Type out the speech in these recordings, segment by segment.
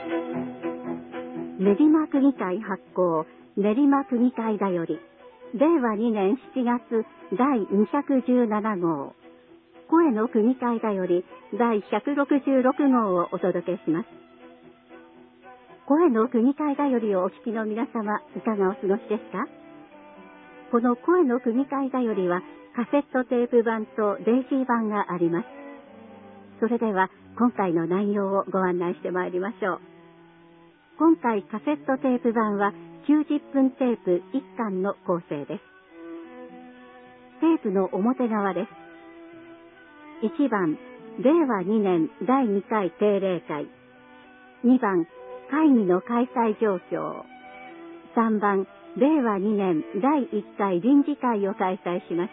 練馬区議会発行練馬区議会だより令和2年7月第217号声の区議会だより第166号をお届けします。声の区議会だよりをお聞きの皆様、いかがお過ごしですか？この声の区議会だよりはカセットテープ版とデイジー版があります。それでは今回の内容をご案内してまいりましょう。今回カセットテープ版は90分テープ1巻の構成です。テープの表側です。1番、令和2年第2回定例会。2番、会議の開催状況。3番、令和2年第1回臨時会を開催しました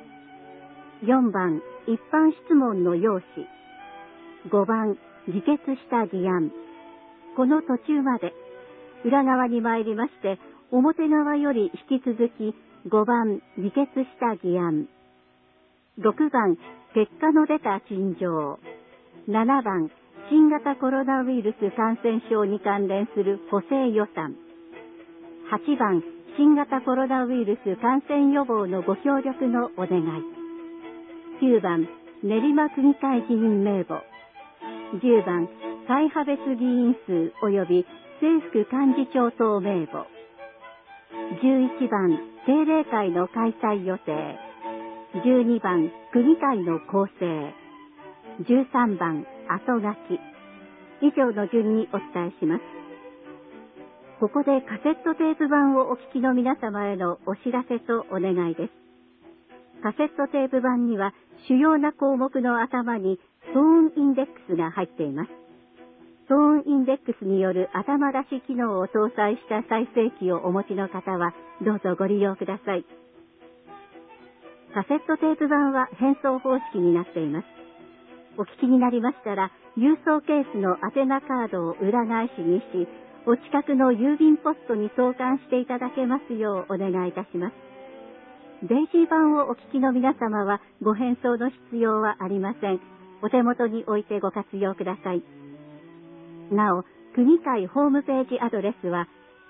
。4番、一般質問の要旨。5番、議決した議案。この途中まで、裏側に参りまして、表側より引き続き、5番、議決した議案。6番、結果の出た陳情。7番、新型コロナウイルス感染症に関連する補正予算。8番、新型コロナウイルス感染予防のご協力のお願い。9番、練馬区議会議員名簿。10番、会派別議員数及び政副幹事長等名簿。11番、定例会の開催予定。12番、区議会の構成。13番、後書き。以上の順にお伝えします。ここでカセットテープ版をお聞きの皆様へのお知らせとお願いです。カセットテープ版には主要な項目の頭にトーンインデックスが入っています。トーンインデックスによる頭出し機能を搭載した再生機をお持ちの方はどうぞご利用ください。カセットテープ版は変装方式になっています。お聞きになりましたら、郵送ケースの宛名カードを裏返しにし、お近くの郵便ポストに投函していただけますようお願いいたします。デイジー版をお聞きの皆様はご返送の必要はありません。お手元に置いてご活用ください。なお、区議会ホームページアドレスは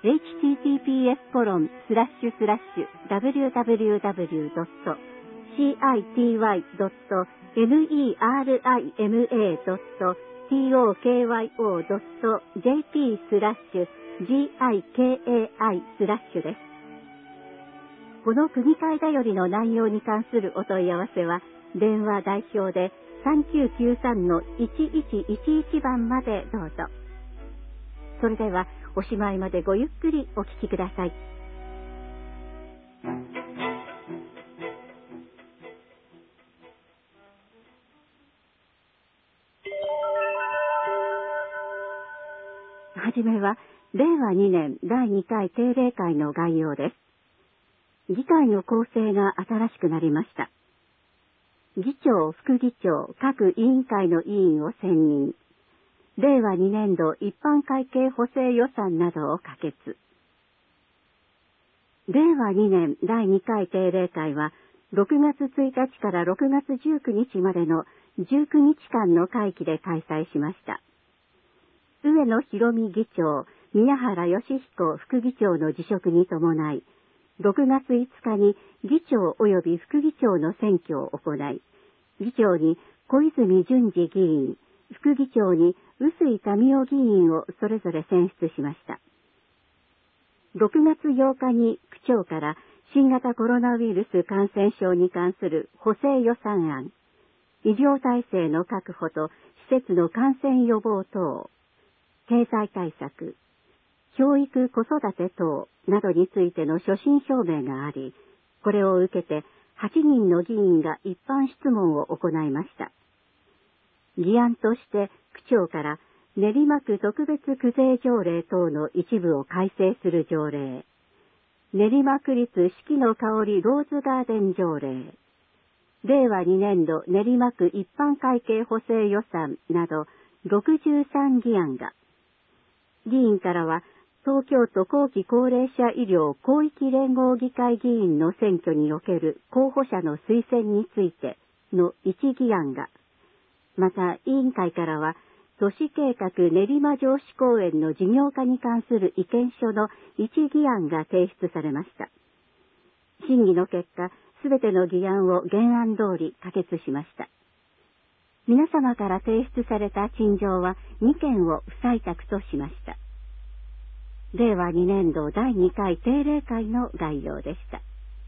https://www.cityy.nerima.tokai/gikai/ です。この区議会だよりの内容に関するお問い合わせは、電話代表で 3993-1111 番までどうぞ。それでは、おしまいまでごゆっくりお聞きください。はじめは、令和2年第2回定例会の概要です。議会の構成が新しくなりました。議長、副議長、各委員会の委員を選任。令和2年度一般会計補正予算などを可決。令和2年第2回定例会は、6月1日から6月19日までの19日間の会期で開催しました。上野博美議長、宮原義彦副議長の辞職に伴い、6月5日に議長及び副議長の選挙を行い、議長に小泉純司議員、副議長に臼井民夫議員をそれぞれ選出しました。6月8日に区長から新型コロナウイルス感染症に関する補正予算案、医療体制の確保と施設の感染予防等、経済対策、教育子育て等などについての所信表明があり、これを受けて8人の議員が一般質問を行いました。議案として区長から練馬区特別区税条例等の一部を改正する条例、練馬区立四季の香りローズガーデン条例、令和2年度練馬区一般会計補正予算など63議案が、議員からは東京都後期高齢者医療広域連合議会議員の選挙における候補者の推薦についての1議案が、また委員会からは都市計画練馬城址公園の事業化に関する意見書の一議案が提出されました。審議の結果、すべての議案を原案通り可決しました。皆様から提出された陳情は2件を不採択としました。令和2年度第2回定例会の概要でした。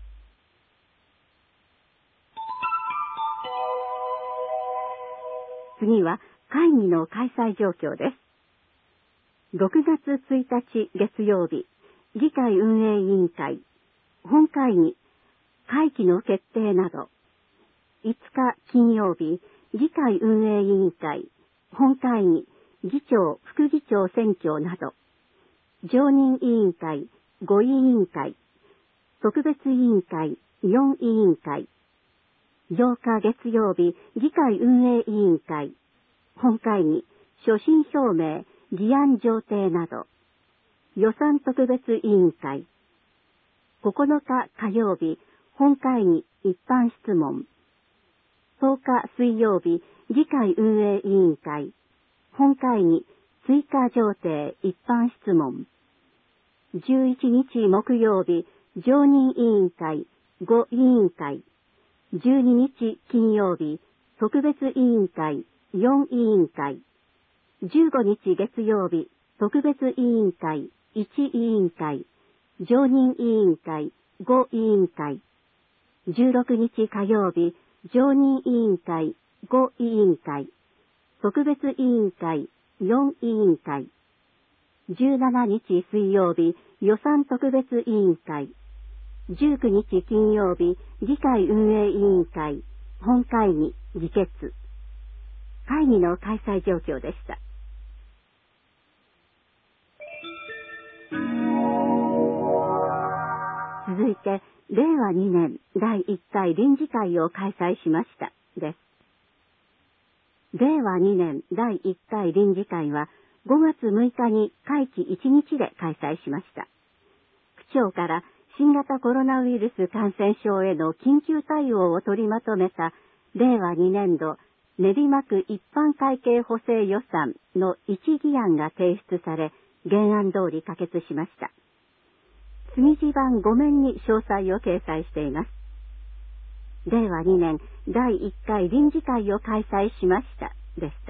次は会議の開催状況です。6月1日月曜日、議会運営委員会、本会議、会期の決定など。5日金曜日、議会運営委員会、本会議、議長、副議長選挙など。常任委員会、5委員会、特別委員会、4委員会。8日月曜日、議会運営委員会、本会議、所信表明、議案上呈など。予算特別委員会。9日火曜日、本会議、一般質問。10日水曜日、議会運営委員会、本会議、追加上呈一般質問。11日木曜日、常任委員会、5委員会。12日金曜日、特別委員会、4委員会。15日月曜日、特別委員会、1委員会。常任委員会、5委員会。16日火曜日、常任委員会、5委員会。特別委員会、4委員会。17日水曜日、予算特別委員会。19日金曜日、議会運営委員会、本会議、議決。会議の開催状況でした。続いて、令和2年第1回臨時会を開催しました、です。令和2年第1回臨時会は、5月6日に会期1日で開催しました。区長から新型コロナウイルス感染症への緊急対応を取りまとめた令和2年度練馬区一般会計補正予算の一議案が提出され、原案通り可決しました。次次版5面に詳細を掲載しています。令和2年第1回臨時会を開催しました、でした。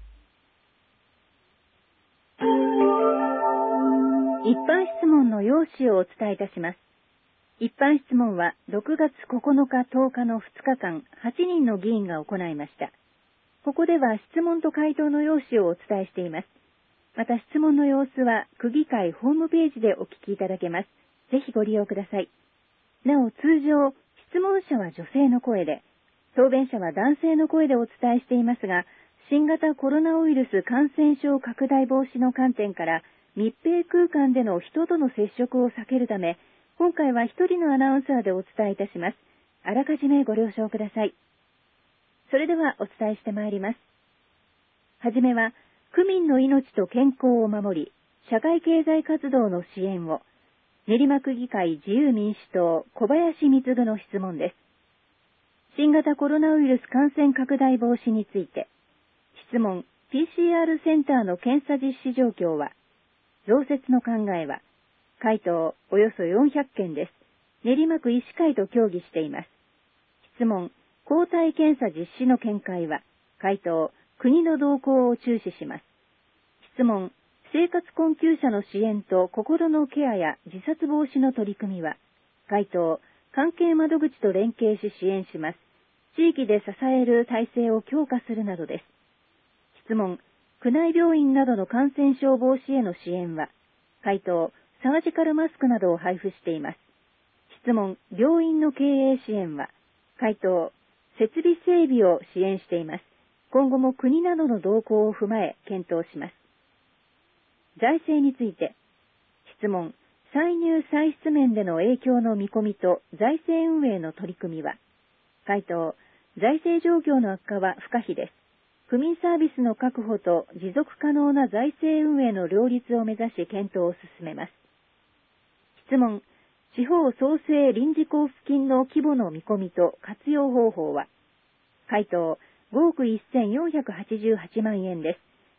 一般質問の要旨をお伝えいたします。一般質問は6月9日10日の2日間、8人の議員が行いました。ここでは質問と回答の要旨をお伝えしています。また質問の様子は区議会ホームページでお聞きいただけます。ぜひご利用ください。なお通常、質問者は女性の声で、答弁者は男性の声でお伝えしていますが、新型コロナウイルス感染症拡大防止の観点から、密閉空間での人との接触を避けるため、今回は一人のアナウンサーでお伝えいたします。あらかじめご了承ください。それではお伝えしてまいります。はじめは、区民の命と健康を守り、社会経済活動の支援を、練馬区議会自由民主党小林貢の質問です。新型コロナウイルス感染拡大防止について、質問、PCR センターの検査実施状況は、増設の考えは、回答およそ400件です。練馬区医師会と協議しています。質問、抗体検査実施の見解は、回答、国の動向を注視します。質問、生活困窮者の支援と心のケアや自殺防止の取り組みは、回答、関係窓口と連携し支援します。地域で支える体制を強化するなどです。質問、区内病院などの感染症防止への支援は、回答、サージカルマスクなどを配布しています。質問、病院の経営支援は、回答、設備整備を支援しています。今後も国などの動向を踏まえ検討します。財政について、質問、歳入歳出面での影響の見込みと財政運営の取り組みは、回答、財政状況の悪化は不可避です。区民サービスの確保と持続可能な財政運営の両立を目指し検討を進めます。質問、地方創生臨時交付金の規模の見込みと活用方法は、回答、5億1488万円です。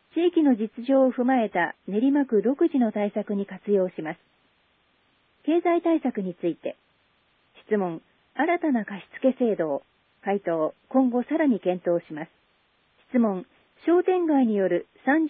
地域の実情を踏まえた練馬区独自の対策に活用します。経済対策について、質問、新たな貸付制度を、回答、今後さらに検討します。質問、商店街による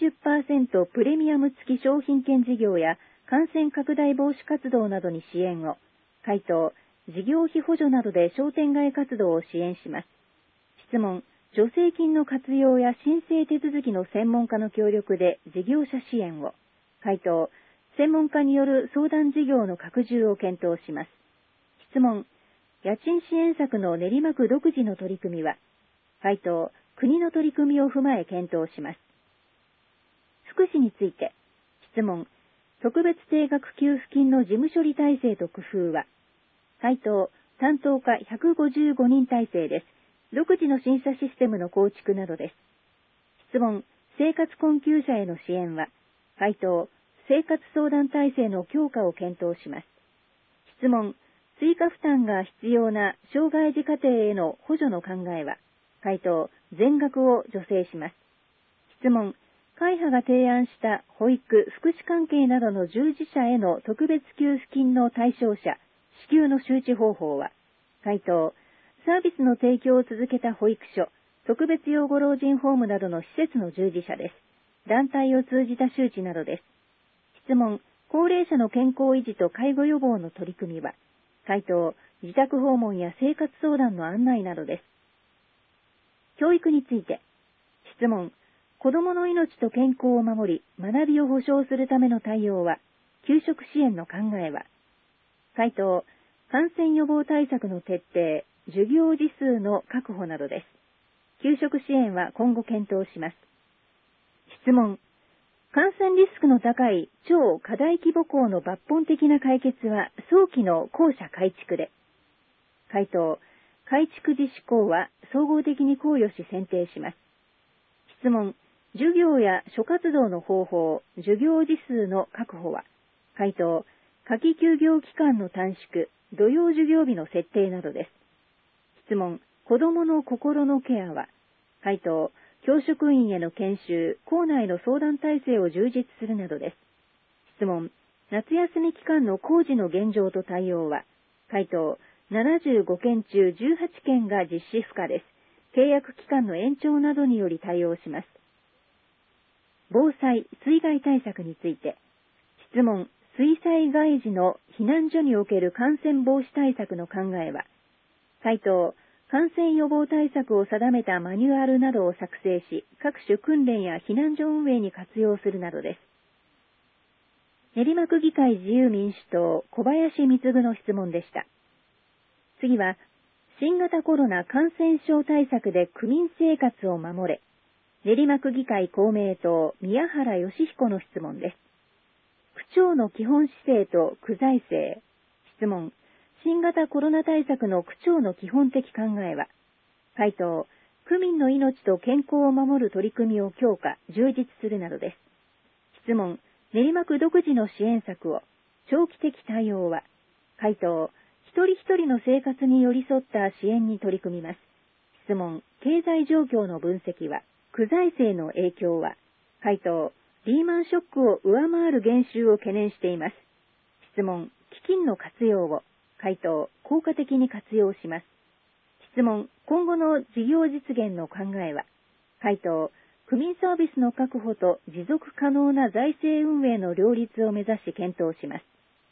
30% プレミアム付き商品券事業や感染拡大防止活動などに支援を、回答、事業費補助などで商店街活動を支援します。質問、助成金の活用や申請手続きの専門家の協力で事業者支援を、回答、専門家による相談事業の拡充を検討します。質問、家賃支援策の練馬区独自の取り組みは、回答、国の取り組みを踏まえ検討します。福祉について、質問、特別定額給付金の事務処理体制と工夫は、回答、担当課155人体制です。独自の審査システムの構築などです。質問、生活困窮者への支援は、回答、生活相談体制の強化を検討します。質問、追加負担が必要な障害児家庭への補助の考えは、回答、全額を助成します。質問、会派が提案した保育・福祉関係などの従事者への特別給付金の対象者、支給の周知方法は、回答、サービスの提供を続けた保育所、特別養護老人ホームなどの施設の従事者です。団体を通じた周知などです。質問、高齢者の健康維持と介護予防の取り組みは、回答、自宅訪問や生活相談の案内などです。教育について、質問、子どもの命と健康を守り、学びを保障するための対応は、給食支援の考えは、回答、感染予防対策の徹底、授業時数の確保などです。給食支援は今後検討します。質問、感染リスクの高い超過大規模校の抜本的な解決は早期の校舎改築で。回答、改築実施校は総合的に考慮し選定します。質問、授業や諸活動の方法、授業時数の確保は、回答、夏季休業期間の短縮、土曜授業日の設定などです。質問、子どもの心のケアは、回答、教職員への研修、校内の相談体制を充実するなどです。質問、夏休み期間の工事の現状と対応は、回答、75件中18件が実施不可です。契約期間の延長などにより対応します。防災・水害対策について、質問、水災害時の避難所における感染防止対策の考えは、回答、感染予防対策を定めたマニュアルなどを作成し、各種訓練や避難所運営に活用するなどです。練馬区議会自由民主党小林貢の質問でした。次は、新型コロナ感染症対策で区民生活を守れ。練馬区議会公明党宮原義彦の質問です。区長の基本姿勢と区財政。質問。新型コロナ対策の区長の基本的考えは、回答。区民の命と健康を守る取り組みを強化、充実するなどです。質問。練馬区独自の支援策を、長期的対応は、回答。一人一人の生活に寄り添った支援に取り組みます。質問。経済状況の分析は、区財政の影響は、回答。リーマンショックを上回る減収を懸念しています。質問。基金の活用を、回答。効果的に活用します。質問。今後の事業実現の考えは、回答。区民サービスの確保と持続可能な財政運営の両立を目指し検討します。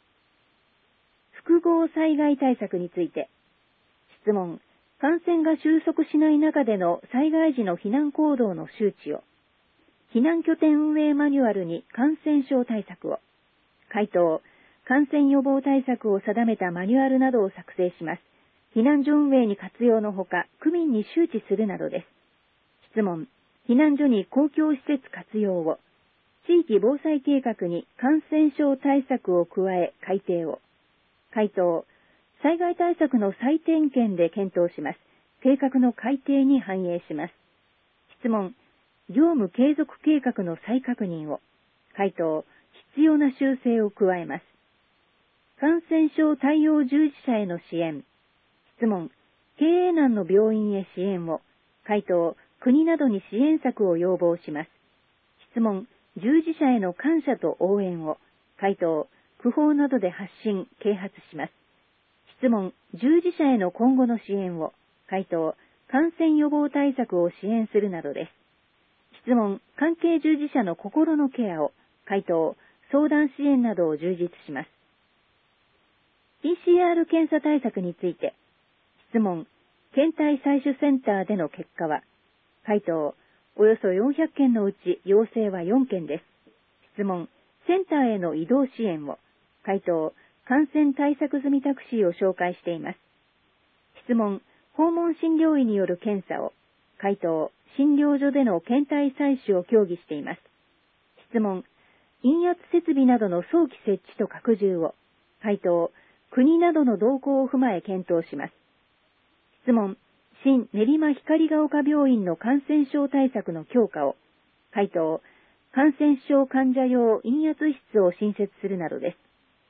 複合災害対策について、質問。感染が収束しない中での災害時の避難行動の周知を、避難拠点運営マニュアルに感染症対策を、回答。感染予防対策を定めたマニュアルなどを作成します。避難所運営に活用のほか、区民に周知するなどです。質問。避難所に公共施設活用を、地域防災計画に感染症対策を加え改定を、回答。災害対策の再点検で検討します。計画の改定に反映します。質問。業務継続計画の再確認を、回答。必要な修正を加えます。感染症対応従事者への支援。質問。経営難の病院へ支援を、回答。国などに支援策を要望します。質質問、従事者への感謝と応援を。回答、区報などで発信、啓発します。質問、従事者への今後の支援を。回答、感染予防対策を支援するなどです。質問、関係従事者の心のケアを。回答、相談支援などを充実します。PCR 検査対策について。質問、検体採取センターでの結果は。回答、およそ400件のうち陽性は4件です。質問、センターへの移動支援を。回答、感染対策済みタクシーを紹介しています。質問、訪問診療医による検査を。回答、診療所での検体採取を協議しています。質問、陰圧設備などの早期設置と拡充を。回答、国などの動向を踏まえ検討します。質問、新練馬光が丘病院の感染症対策の強化を。回答、感染症患者用陰圧室を新設するなどです。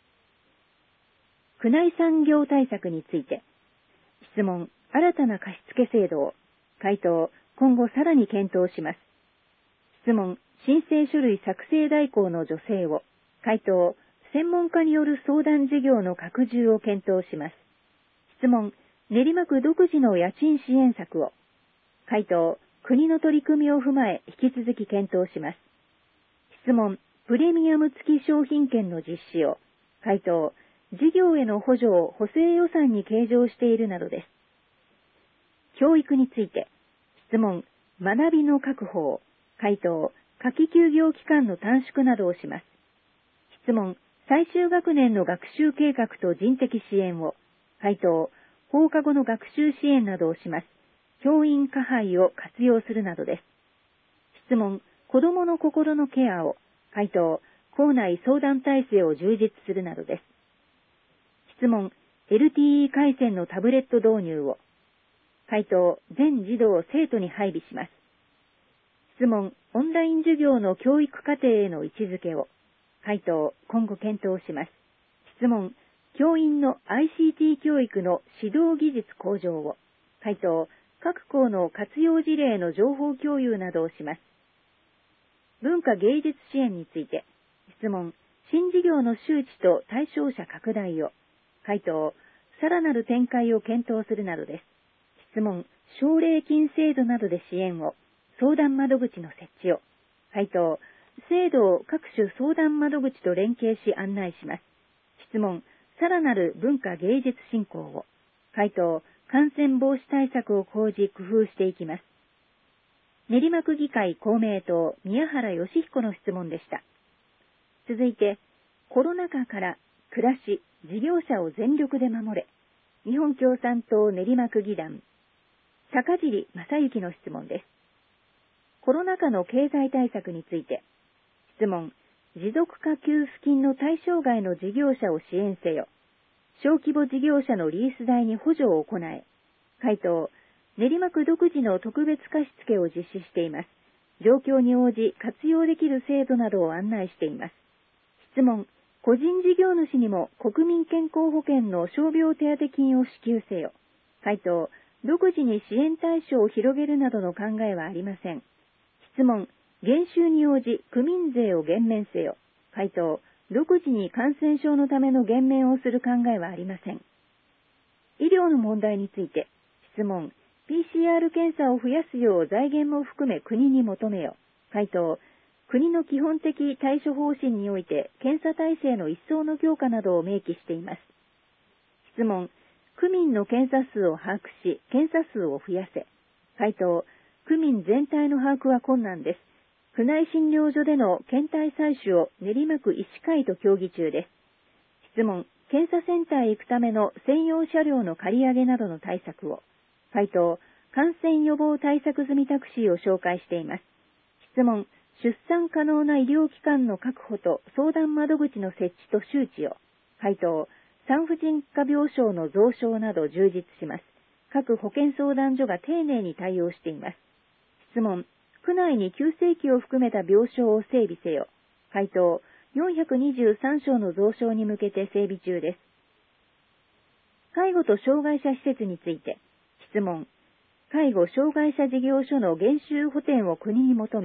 区内産業対策について。質問、新たな貸付制度を。回答、今後さらに検討します。質問、申請書類作成代行の助成を。回答、専門家による相談事業の拡充を検討します。質問、練馬区独自の家賃支援策を。回答、国の取り組みを踏まえ引き続き検討します。質問、プレミアム付き商品券の実施を。回答、事業への補助を補正予算に計上しているなどです。教育について。質問、学びの確保を。回答、夏季休業期間の短縮などをします。質問、最終学年の学習計画と人的支援を。回答、放課後の学習支援などをします。教員加配を活用するなどです。質問、子どもの心のケアを。回答、校内相談体制を充実するなどです。質問、LTE 回線のタブレット導入を。回答、全児童生徒に配備します。質問、オンライン授業の教育課程への位置づけを。回答、今後検討します。質問、教員の ICT 教育の指導技術向上を。回答、各校の活用事例の情報共有などをします。文化芸術支援について。質問、新事業の周知と対象者拡大を。回答、さらなる展開を検討するなどです。質問、奨励金制度などで支援を。相談窓口の設置を。回答、制度を各種相談窓口と連携し案内します。質問、さらなる文化芸術振興を。回答、感染防止対策を講じ工夫していきます。練馬区議会公明党宮原義彦の質問でした。続いて、コロナ禍から暮らし、事業者を全力で守れ。日本共産党練馬区議団、坂尻正幸の質問です。コロナ禍の経済対策について。質問、持続化給付金の対象外の事業者を支援せよ。小規模事業者のリース代に補助を行え。回答、練馬区独自の特別貸付を実施しています。状況に応じ活用できる制度などを案内しています。質問、個人事業主にも国民健康保険の傷病手当金を支給せよ。回答、独自に支援対象を広げるなどの考えはありません。質問、減収に応じ区民税を減免せよ。回答、独自に感染症のための減免をする考えはありません。医療の問題について。質問、PCR 検査を増やすよう財源も含め国に求めよ。回答、国の基本的対処方針において検査体制の一層の強化などを明記しています。質問、区民の検査数を把握し、検査数を増やせ。回答、区民全体の把握は困難です。区内診療所での検体採取を練馬区医師会と協議中です。質問、検査センターへ行くための専用車両の借り上げなどの対策を。回答、感染予防対策済みタクシーを紹介しています。質問、出産可能な医療機関の確保と相談窓口の設置と周知を。回答、産婦人科病床の増床など充実します。各保健相談所が丁寧に対応しています。質問、区内に急性期を含めた病床を整備せよ。回答、423床の増床に向けて整備中です。介護と障害者施設について。質問、介護障害者事業所の減収補填を国に求め、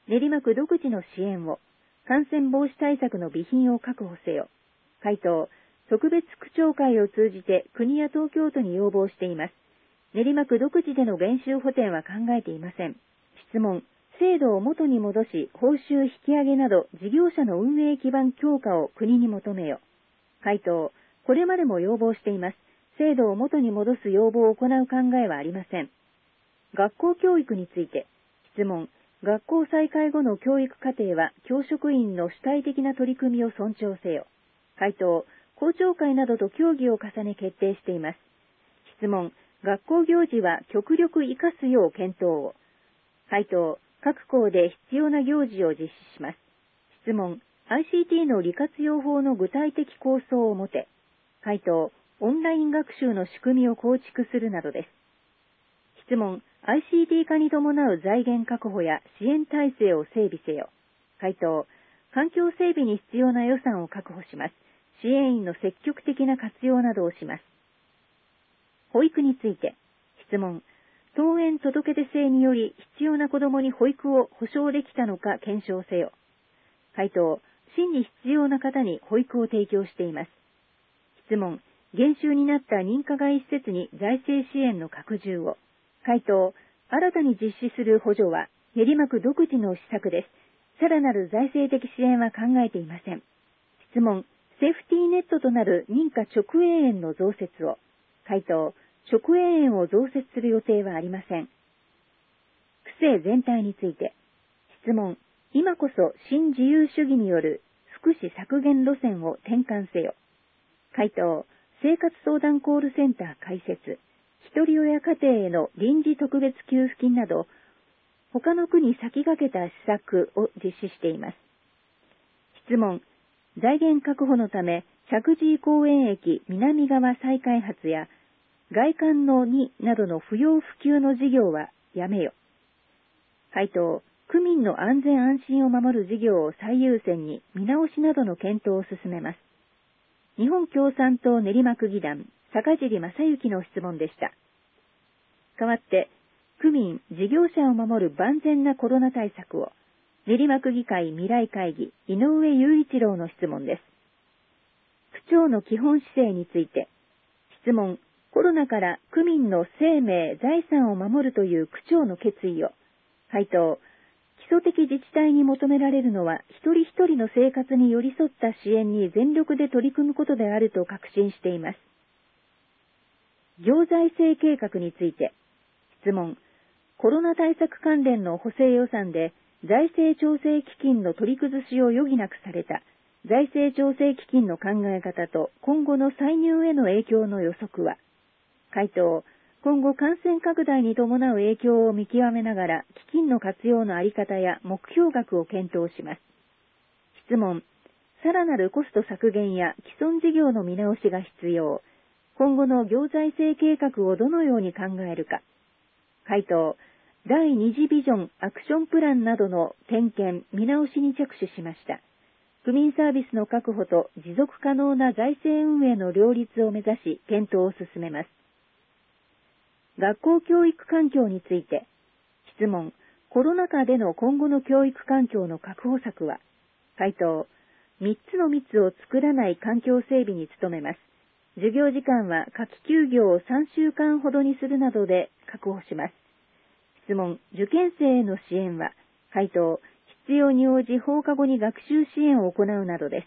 練馬区独自の支援を、感染防止対策の備品を確保せよ。回答、特別区長会を通じて国や東京都に要望しています。練馬区独自での減収補填は考えていません。質問、制度を元に戻し、報酬引き上げなど事業者の運営基盤強化を国に求めよ。回答、これまでも要望しています。制度を元に戻す要望を行う考えはありません。学校教育について、質問、学校再開後の教育課程は教職員の主体的な取り組みを尊重せよ。回答、校長会などと協議を重ね決定しています。質問、学校行事は極力活かすよう検討を。回答、各校で必要な行事を実施します。質問、ICT の利活用法の具体的構想を持て。回答、オンライン学習の仕組みを構築するなどです。質問、ICT 化に伴う財源確保や支援体制を整備せよ。回答、環境整備に必要な予算を確保します。支援員の積極的な活用などをします。保育について、質問、登園届出制により必要な子どもに保育を保障できたのか検証せよ。回答、真に必要な方に保育を提供しています。質問、減収になった認可外施設に財政支援の拡充を。回答、新たに実施する補助は練馬区独自の施策です。さらなる財政的支援は考えていません。質問、セーフティーネットとなる認可直営園の増設を。回答、直営園を増設する予定はありません。区政全体について。質問、今こそ新自由主義による福祉削減路線を転換せよ。回答、生活相談コールセンター開設、ひとり親家庭への臨時特別給付金など、他の区に先駆けた施策を実施しています。質問、財源確保のため、石神井公園駅南側再開発や、外環の2などの不要不急の事業はやめよ。回答、区民の安全安心を守る事業を最優先に見直しなどの検討を進めます。日本共産党練馬区議団、坂尻正幸の質問でした。代わって、区民、事業者を守る万全なコロナ対策を、練馬区議会未来会議、井上雄一郎の質問です。区長の基本姿勢について、質問、コロナから区民の生命、財産を守るという区長の決意を。回答、基礎的自治体に求められるのは、一人一人の生活に寄り添った支援に全力で取り組むことであると確信しています。行財政計画について、質問、コロナ対策関連の補正予算で財政調整基金の取り崩しを余儀なくされた財政調整基金の考え方と今後の歳入への影響の予測は。回答、今後感染拡大に伴う影響を見極めながら基金の活用のあり方や目標額を検討します。質問、さらなるコスト削減や既存事業の見直しが必要。今後の行財政計画をどのように考えるか。回答、第2次ビジョンアクションプランなどの点検、見直しに着手しました。区民サービスの確保と持続可能な財政運営の両立を目指し検討を進めます。学校教育環境について、質問、コロナ禍での今後の教育環境の確保策は。回答、3つの密を作らない環境整備に努めます。授業時間は夏季休業を3週間ほどにするなどで確保します。質問、受験生への支援は。回答、必要に応じ放課後に学習支援を行うなどです。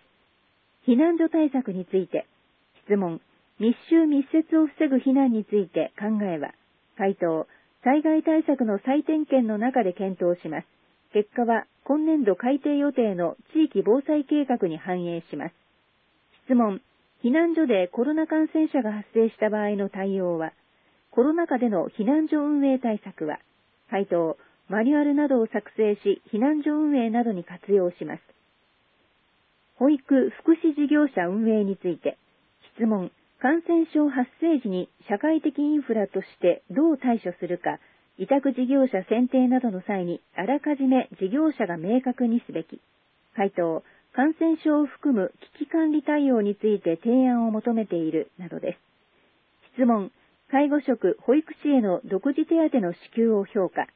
避難所対策について。質問、密集密接を防ぐ避難について考えは。回答、災害対策の再点検の中で検討します。結果は今年度改定予定の地域防災計画に反映します。質問、避難所でコロナ感染者が発生した場合の対応は。コロナ禍での避難所運営対策は。回答、マニュアルなどを作成し、避難所運営などに活用します。保育・福祉事業者運営について。質問、感染症発生時に社会的インフラとしてどう対処するか、委託事業者選定などの際にあらかじめ事業者が明確にすべき。回答、感染症を含む危機管理対応について提案を求めているなどです。質問、介護職・保育士への独自手当の支給を評価。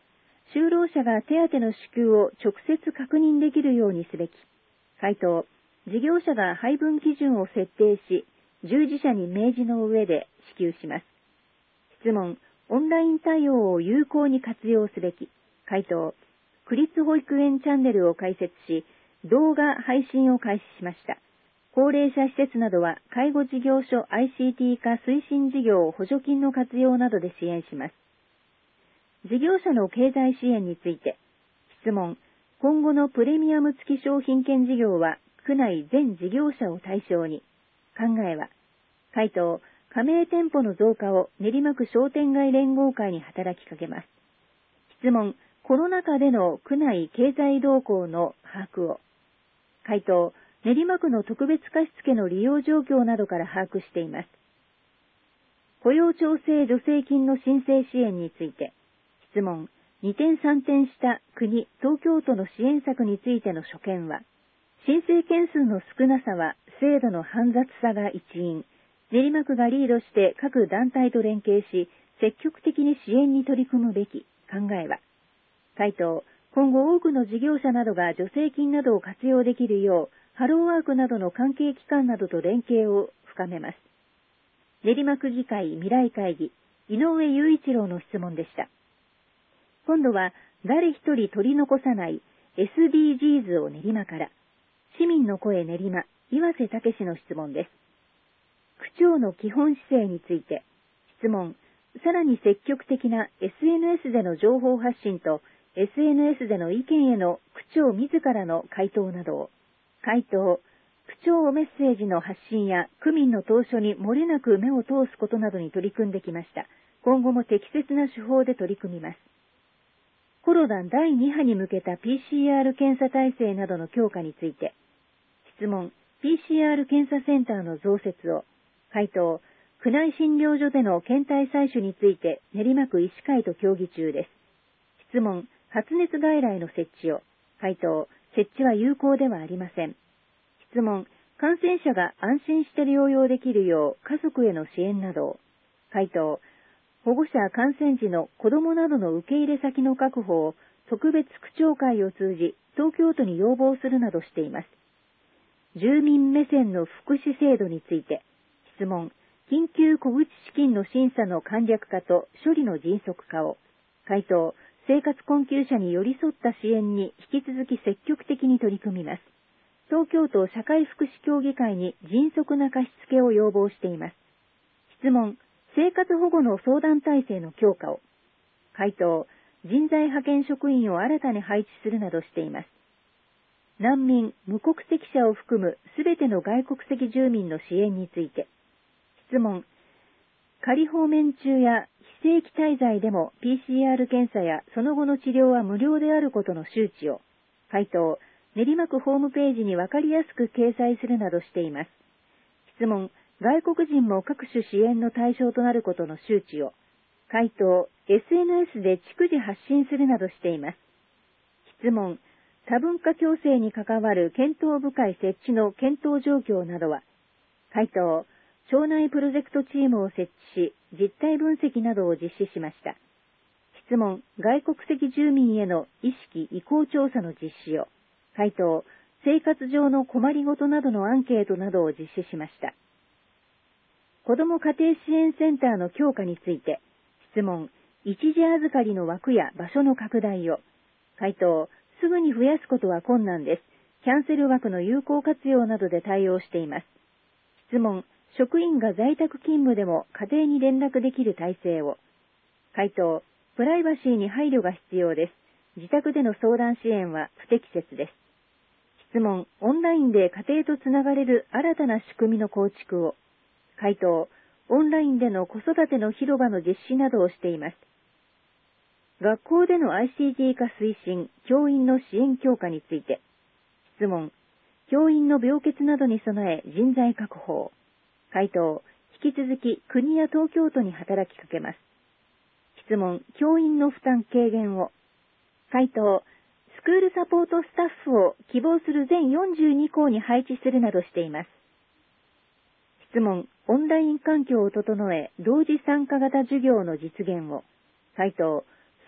就労者が手当の支給を直接確認できるようにすべき。回答、事業者が配分基準を設定し、従事者に明示の上で支給します。質問、オンライン対応を有効に活用すべき。回答、区立保育園チャンネルを開設し、動画配信を開始しました。高齢者施設などは介護事業所 ICT 化推進事業補助金の活用などで支援します。事業者の経済支援について、質問、今後のプレミアム付き商品券事業は区内全事業者を対象に。考えは、回答、加盟店舗の増加を練馬区商店街連合会に働きかけます。質問、コロナ禍での区内経済動向の把握を。回答、練馬区の特別貸付の利用状況などから把握しています。雇用調整助成金の申請支援について、質問、2点3点した国、東京都の支援策についての所見は、申請件数の少なさは制度の煩雑さが一因、練馬区がリードして各団体と連携し、積極的に支援に取り組むべき。考えは、回答、今後多くの事業者などが助成金などを活用できるよう、ハローワークなどの関係機関などと連携を深めます。練馬区議会未来会議、井上雄一郎の質問でした。今度は、誰一人取り残さない SDGs を練馬から、市民の声練馬、岩瀬武史の質問です。区長の基本姿勢について、質問、さらに積極的な SNS での情報発信と SNS での意見への区長自らの回答などを。回答、区長メッセージの発信や区民の投書に漏れなく目を通すことなどに取り組んできました。今後も適切な手法で取り組みます。コロナ第2波に向けた PCR 検査体制などの強化について、質問、PCR 検査センターの増設を。回答、区内診療所での検体採取について練馬区医師会と協議中です。質問、発熱外来の設置を。回答、設置は有効ではありません。質問、感染者が安心して療養できるよう家族への支援などを。回答、保護者感染時の子どもなどの受け入れ先の確保を特別区長会を通じ東京都に要望するなどしています。住民目線の福祉制度について、質問、緊急小口資金の審査の簡略化と処理の迅速化を。回答、生活困窮者に寄り添った支援に引き続き積極的に取り組みます。東京都社会福祉協議会に迅速な貸付を要望しています。質問、生活保護の相談体制の強化を。回答、人材派遣職員を新たに配置するなどしています。難民、無国籍者を含むすべての外国籍住民の支援について。質問、仮放免中や非正規滞在でも PCR 検査やその後の治療は無料であることの周知を。回答、練馬区ホームページに分かりやすく掲載するなどしています。質問、外国人も各種支援の対象となることの周知を。回答、SNS で逐次発信するなどしています。質問、多文化共生に関わる検討部会設置の検討状況などは。回答、町内プロジェクトチームを設置し、実態分析などを実施しました。質問、外国籍住民への意識意向調査の実施を。回答、生活上の困りごとなどのアンケートなどを実施しました。子ども家庭支援センターの強化について、質問、一時預かりの枠や場所の拡大を。回答、すぐに増やすことは困難です。キャンセル枠の有効活用などで対応しています。質問、職員が在宅勤務でも家庭に連絡できる体制を。回答、プライバシーに配慮が必要です。自宅での相談支援は不適切です。質問、オンラインで家庭とつながれる新たな仕組みの構築を。回答、オンラインでの子育ての広場の実施などをしています。学校での ICT 化推進、教員の支援強化について。質問、教員の病欠などに備え人材確保を。回答、引き続き国や東京都に働きかけます。質問、教員の負担軽減を。回答、スクールサポートスタッフを希望する全42校に配置するなどしています。質問、オンライン環境を整え、同時参加型授業の実現を。回答、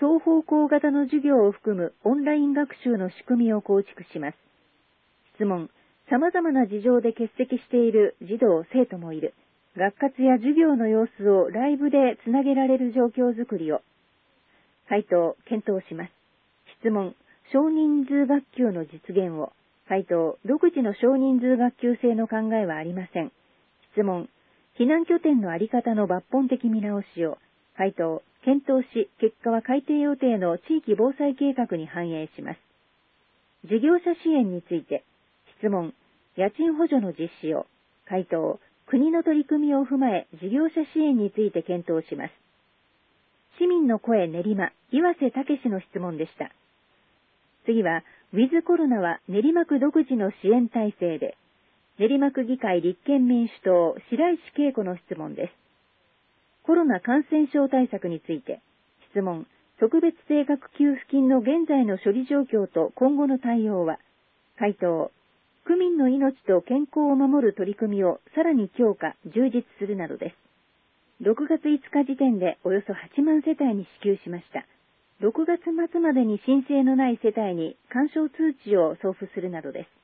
双方向型の授業を含むオンライン学習の仕組みを構築します。質問。様々な事情で欠席している児童・生徒もいる。学活や授業の様子をライブでつなげられる状況づくりを。回答。検討します。質問。少人数学級の実現を。回答。独自の少人数学級制の考えはありません。質問。避難拠点のあり方の抜本的見直しを。回答。検討し、結果は改定予定の地域防災計画に反映します。事業者支援について。質問。家賃補助の実施を。回答。国の取り組みを踏まえ、事業者支援について検討します。市民の声練馬、岩瀬武の質問でした。次は、ウィズコロナは練馬区独自の支援体制で、練馬区議会立憲民主党、白石恵子の質問です。コロナ感染症対策について、質問。特別定額給付金の現在の処理状況と今後の対応は。回答。区民の命と健康を守る取り組みをさらに強化、充実するなどです。6月5日時点でおよそ8万世帯に支給しました。6月末までに申請のない世帯に勧奨通知を送付するなどです。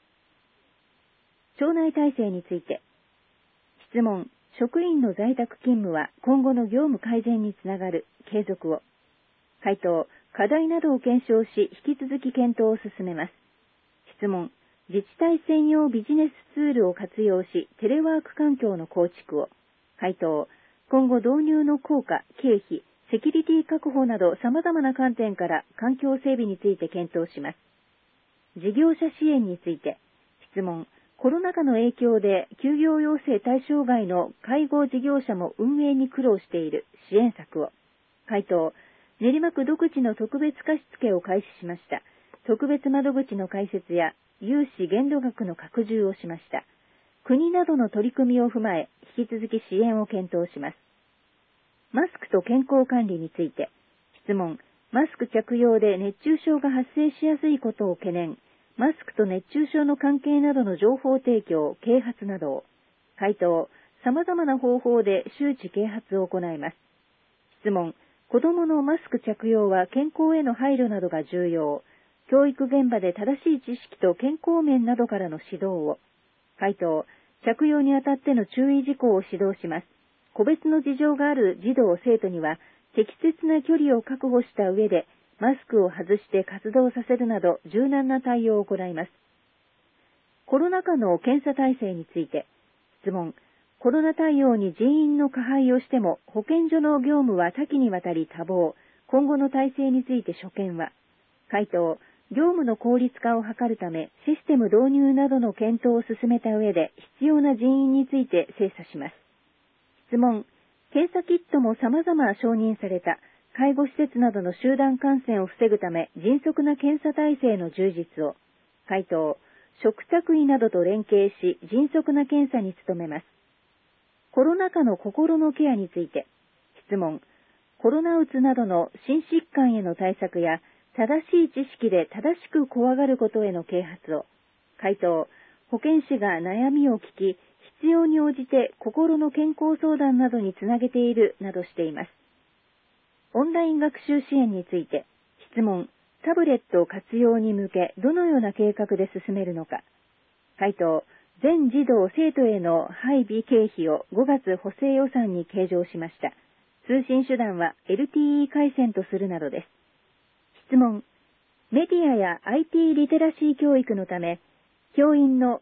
町内体制について。質問。職員の在宅勤務は今後の業務改善につながる、継続を。回答。課題などを検証し、引き続き検討を進めます。質問。自治体専用ビジネスツールを活用し、テレワーク環境の構築を。回答。今後導入の効果、経費、セキュリティ確保など様々な観点から環境整備について検討します。事業者支援について。質問。コロナ禍の影響で休業要請対象外の介護事業者も運営に苦労している支援策を。回答。練馬区独自の特別貸付を開始しました。特別窓口の開設や融資限度額の拡充をしました。国などの取り組みを踏まえ、引き続き支援を検討します。マスクと健康管理について。質問。マスク着用で熱中症が発生しやすいことを懸念。マスクと熱中症の関係などの情報提供、啓発などを。回答。様々な方法で周知啓発を行います。質問。子どものマスク着用は健康への配慮などが重要。教育現場で正しい知識と健康面などからの指導を。回答。着用にあたっての注意事項を指導します。個別の事情がある児童・生徒には、適切な距離を確保した上で、マスクを外して活動させるなど柔軟な対応を行います。コロナ禍の検査体制について。質問。コロナ対応に人員の加配をしても、保健所の業務は多岐にわたり多忙。今後の体制について所見は。回答。業務の効率化を図るため、システム導入などの検討を進めた上で、必要な人員について精査します。質問。検査キットも様々承認された、介護施設などの集団感染を防ぐため、迅速な検査体制の充実を。回答。嘱託医などと連携し、迅速な検査に努めます。コロナ禍の心のケアについて。質問。コロナうつなどの心疾患への対策や、正しい知識で正しく怖がることへの啓発を。回答。保健師が悩みを聞き、必要に応じて心の健康相談などにつなげているなどしています。オンライン学習支援について。質問。タブレット活用に向けどのような計画で進めるのか。回答。全児童生徒への配備経費を5月補正予算に計上しました。通信手段は LTE 回線とするなどです。質問。メディアや IT リテラシー教育のため、教員の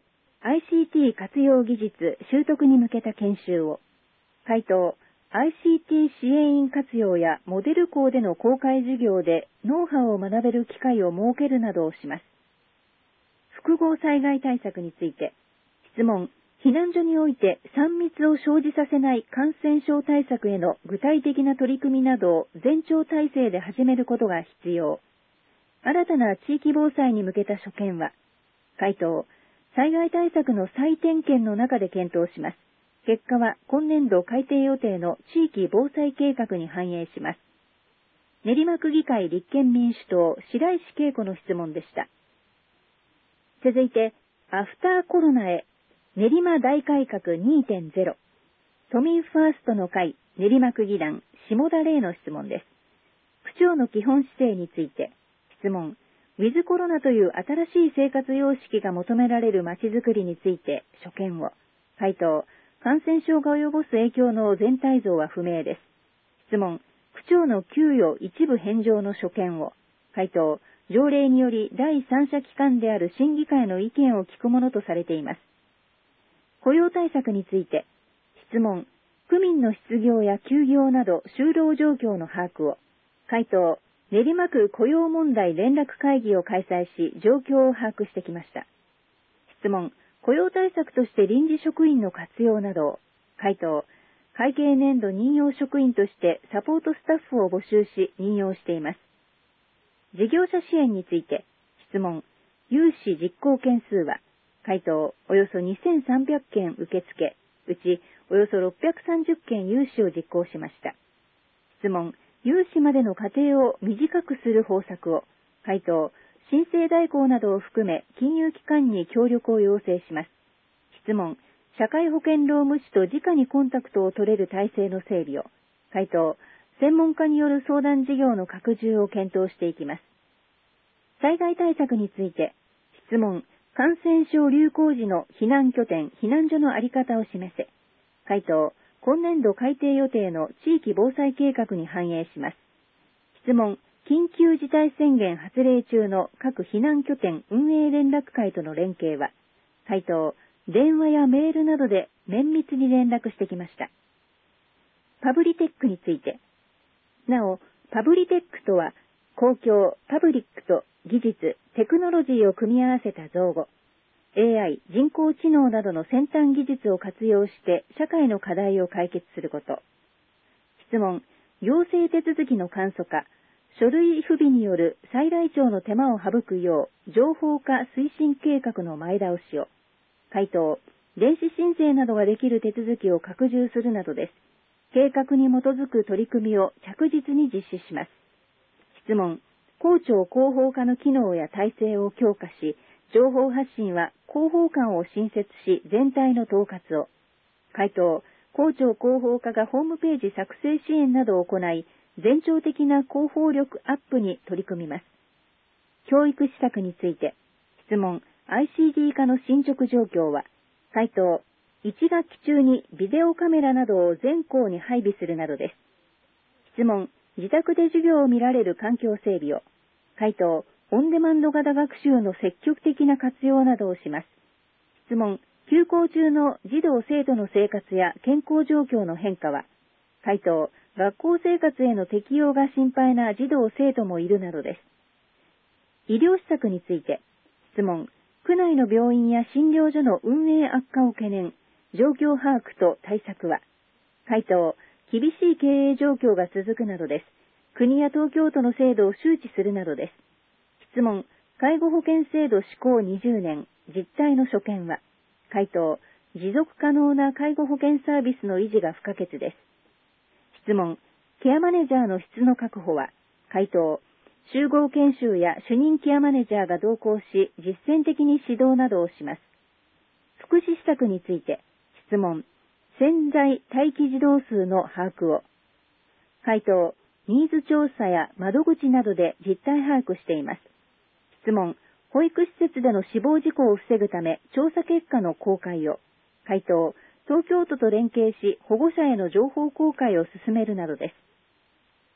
ICT 活用技術習得に向けた研修を。回答。ICT 支援員活用やモデル校での公開授業でノウハウを学べる機会を設けるなどをします。複合災害対策について。質問。避難所において3密を生じさせない感染症対策への具体的な取り組みなどを全庁体制で始めることが必要。新たな地域防災に向けた所見は。回答。災害対策の再点検の中で検討します。結果は今年度改定予定の地域防災計画に反映します。練馬区議会立憲民主党白石恵子の質問でした。続いて、アフターコロナへ練馬大改革 2.0 都民ファーストの会練馬区議団下田玲の質問です。 区長の基本姿勢について、質問。ウィズコロナという新しい生活様式が求められるまちづくりについて所見を。回答。感染症が及ぼす影響の全体像は不明です。質問。区長の給与一部返上の所見を。回答。条例により第三者機関である審議会の意見を聞くものとされています。雇用対策について。質問。区民の失業や休業など就労状況の把握を。回答。練馬区雇用問題連絡会議を開催し、状況を把握してきました。質問。雇用対策として臨時職員の活用などを。回答。会計年度任用職員としてサポートスタッフを募集し任用しています。事業者支援について。質問。融資実行件数は。回答。およそ2300件受付、うちおよそ630件融資を実行しました。質問。融資までの過程を短くする方策を。回答。申請代行などを含め金融機関に協力を要請します。質問。社会保険労務士と直にコンタクトを取れる体制の整備を。回答。専門家による相談事業の拡充を検討していきます。災害対策について。質問。感染症流行時の避難拠点、避難所の在り方を示せ。回答。今年度改定予定の地域防災計画に反映します。質問。緊急事態宣言発令中の各避難拠点運営連絡会との連携は。回答。電話やメールなどで綿密に連絡してきました。パブリテックについて。なお、パブリテックとは、公共、パブリックと技術、テクノロジーを組み合わせた造語。AI、人工知能などの先端技術を活用して社会の課題を解決すること。質問。行政手続きの簡素化、書類不備による再来庁の手間を省くよう情報化推進計画の前倒しを。回答。電子申請などができる手続きを拡充するなどです。計画に基づく取り組みを着実に実施します。質問。公庁広報課の機能や体制を強化し、情報発信は広報官を新設し全体の統括を。回答。公庁広報課がホームページ作成支援などを行い、全庁的な広報力アップに取り組みます。教育施策について。質問。ICD 化の進捗状況は。回答。1学期中にビデオカメラなどを全校に配備するなどです。質問。自宅で授業を見られる環境整備を。回答。オンデマンド型学習の積極的な活用などをします。質問。休校中の児童生徒の生活や健康状況の変化は。回答。学校生活への適用が心配な児童生徒もいるなどです。医療施策について。質問。区内の病院や診療所の運営悪化を懸念、状況把握と対策は。回答。厳しい経営状況が続くなどです。国や東京都の制度を周知するなどです。質問。介護保険制度施行20年、実態の所見は。回答。持続可能な介護保険サービスの維持が不可欠です。質問。ケアマネージャーの質の確保は。回答。集合研修や主任ケアマネージャーが同行し、実践的に指導などをします。福祉施策について。質問。潜在待機児童数の把握を。回答。ニーズ調査や窓口などで実態把握しています。質問。保育施設での死亡事故を防ぐため調査結果の公開を。回答。東京都と連携し保護者への情報公開を進めるなどです。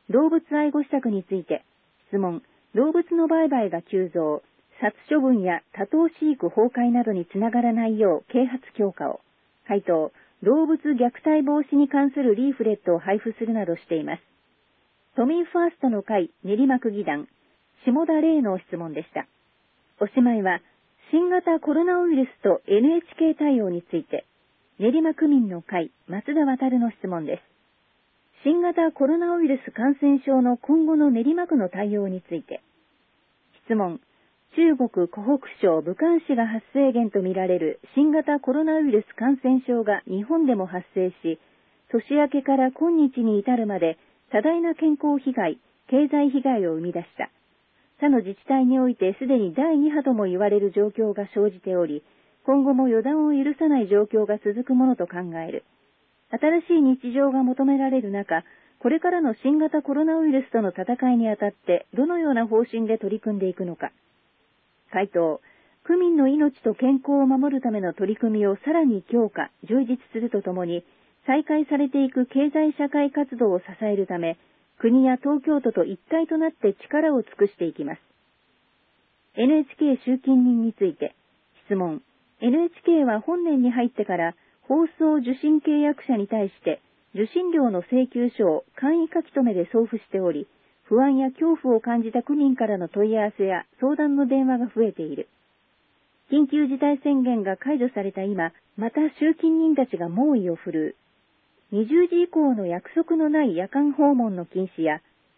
動物愛護施策について。質問。動物の売買が急増、殺処分や多頭飼育崩壊などにつながらないよう啓発強化を。回答。動物虐待防止に関するリーフレットを配布するなどしています。都民ファーストの会練馬区議団、下田玲の質問でした。おしまいは、新型コロナウイルスと NHK 対応について、練馬区民の会松田渉の質問です。新型コロナウイルス感染症の今後の練馬区の対応について。質問。中国湖北省武漢市が発生源とみられる新型コロナウイルス感染症が日本でも発生し、年明けから今日に至るまで多大な健康被害、経済被害を生み出した。他の自治体においてすでに第2波とも言われる状況が生じており、今後も予断を許さない状況が続くものと考える。新しい日常が求められる中、 これからの新型コロナウイルスとの戦いにあたってどのような方針で取り組んでいくのか。回答、区民の命と健康を守るための取り組みをさらに強化、充実するとともに、再開されていく経済社会活動を支えるため、国や東京都と一体となって力を尽くしていきます。NHK 集金人について、質問。NHK は本年に入ってから放送受信契約者に対して受信料の請求書を簡易書き留めで送付しており、不安や恐怖を感じた区民からの問い合わせや相談の電話が増えている。緊急事態宣言が解除された今、また集金人たちが猛威を振るう。20時以降の約束のない夜間訪問の禁止や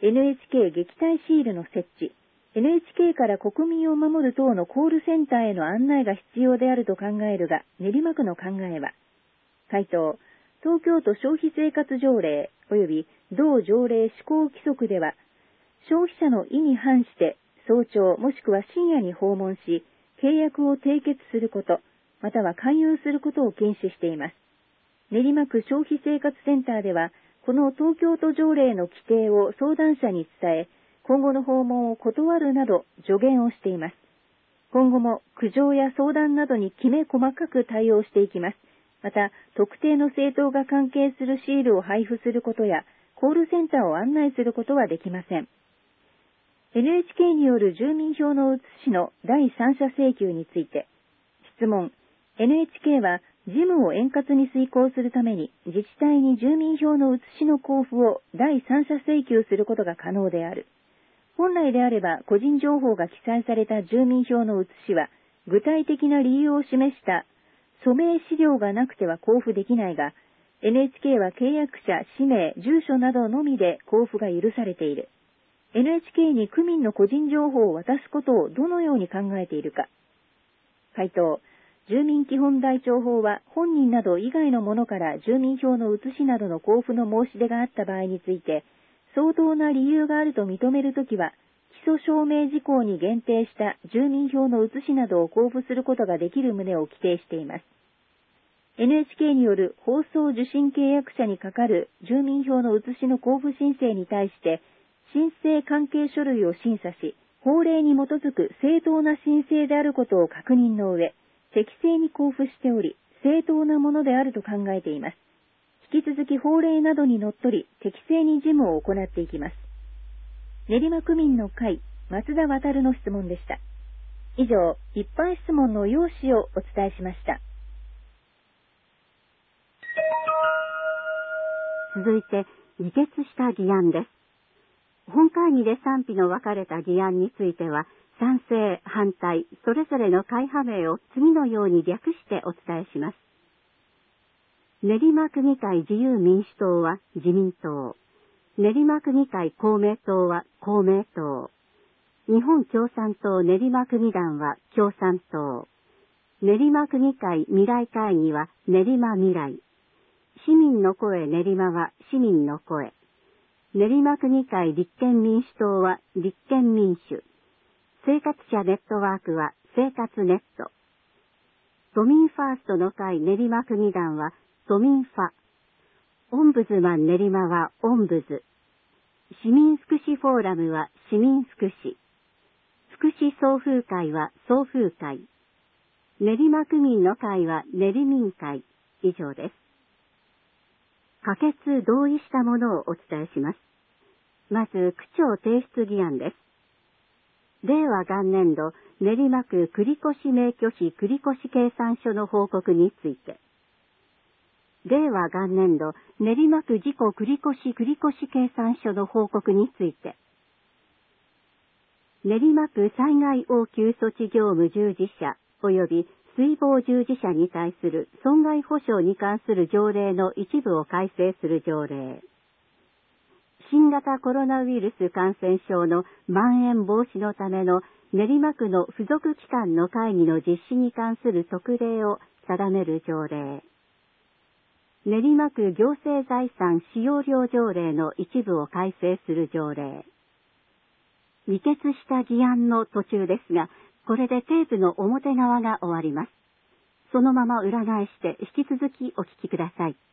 NHK 撃退シールの設置、NHK から国民を守る等のコールセンターへの案内が必要であると考えるが、練馬区の考えは。回答、東京都消費生活条例及び同条例施行規則では、消費者の意に反して早朝もしくは深夜に訪問し、契約を締結すること、または勧誘することを禁止しています。練馬区消費生活センターでは、この東京都条例の規定を相談者に伝え、今後の訪問を断るなど助言をしています。今後も苦情や相談などにきめ細かく対応していきます。また、特定の政党が関係するシールを配布することや、コールセンターを案内することはできません。NHK による住民票の写しの第三者請求について、質問。NHK は事務を円滑に遂行するために自治体に住民票の写しの交付を第三者請求することが可能である。本来であれば個人情報が記載された住民票の写しは具体的な理由を示した署名資料がなくては交付できないが、NHK は契約者、氏名、住所などのみで交付が許されている。NHK に区民の個人情報を渡すことをどのように考えているか。回答、住民基本台帳法は本人など以外の者から住民票の写しなどの交付の申し出があった場合について、相当な理由があると認めるときは、基礎証明事項に限定した住民票の写しなどを交付することができる旨を規定しています。NHK による放送受信契約者に係る住民票の写しの交付申請に対して、申請関係書類を審査し、法令に基づく正当な申請であることを確認の上、適正に交付しており、正当なものであると考えています。引き続き法令などにのっとり、適正に事務を行っていきます。練馬区民の会、松田渉の質問でした。以上、一般質問の要旨をお伝えしました。 続いて、議決した議案です。本会議で賛否の分かれた議案については、賛成、反対、それぞれの会派名を次のように略してお伝えします。練馬区議会自由民主党は自民党。練馬区議会公明党は公明党。日本共産党練馬区議団は共産党。練馬区議会未来会議は練馬未来。市民の声練馬は市民の声。練馬区議会立憲民主党は立憲民主。生活者ネットワークは生活ネット。都民ファーストの会練馬区議団は都民ファ。オンブズマン練馬はオンブズ。市民福祉フォーラムは市民福祉。福祉総風会は総風会。練馬区民の会は練民会。以上です。可決同意したものをお伝えします。まず、区長提出議案です。令和元年度練馬区繰越免許費繰越計算書の報告について。令和元年度練馬区事故繰越計算書の報告について。練馬区災害応急措置業務従事者及び水防従事者に対する損害補償に関する条例の一部を改正する条例。新型コロナウイルス感染症の蔓延防止のための練馬区の付属機関の会議の実施に関する特例を定める条例。練馬区行政財産使用料条例の一部を改正する条例。議決した議案の途中ですが、これでテープの表側が終わります。そのまま裏返して引き続きお聞きください。